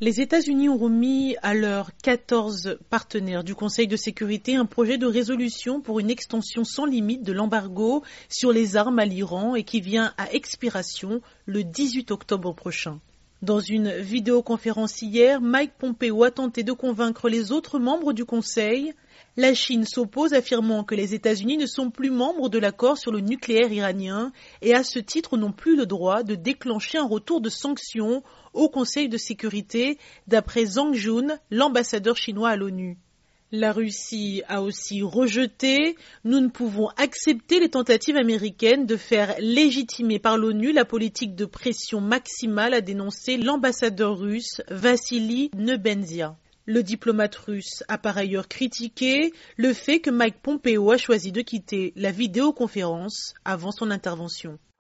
Les États-Unis ont remis à leurs 14 partenaires du Conseil de sécurité un projet de résolution pour une extension sans limite de l'embargo sur les armes à l'Iran et qui vient à expiration le 18 octobre prochain. Dans une vidéoconférence hier, Mike Pompeo a tenté de convaincre les autres membres du Conseil. La Chine s'oppose, affirmant que les États-Unis ne sont plus membres de l'accord sur le nucléaire iranien et à ce titre n'ont plus le droit de déclencher un retour de sanctions au Conseil de sécurité, d'après Zhang Jun, l'ambassadeur chinois à l'ONU. La Russie a aussi rejeté « Nous ne pouvons accepter les tentatives américaines de faire légitimer par l'ONU la politique de pression maximale », a dénoncé l'ambassadeur russe Vassili Nebenzia. Le diplomate russe a par ailleurs critiqué le fait que Mike Pompeo a choisi de quitter la vidéoconférence avant son intervention.